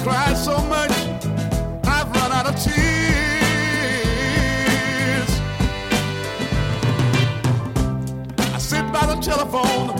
cried so much, I've run out of tears. I sit by the telephone,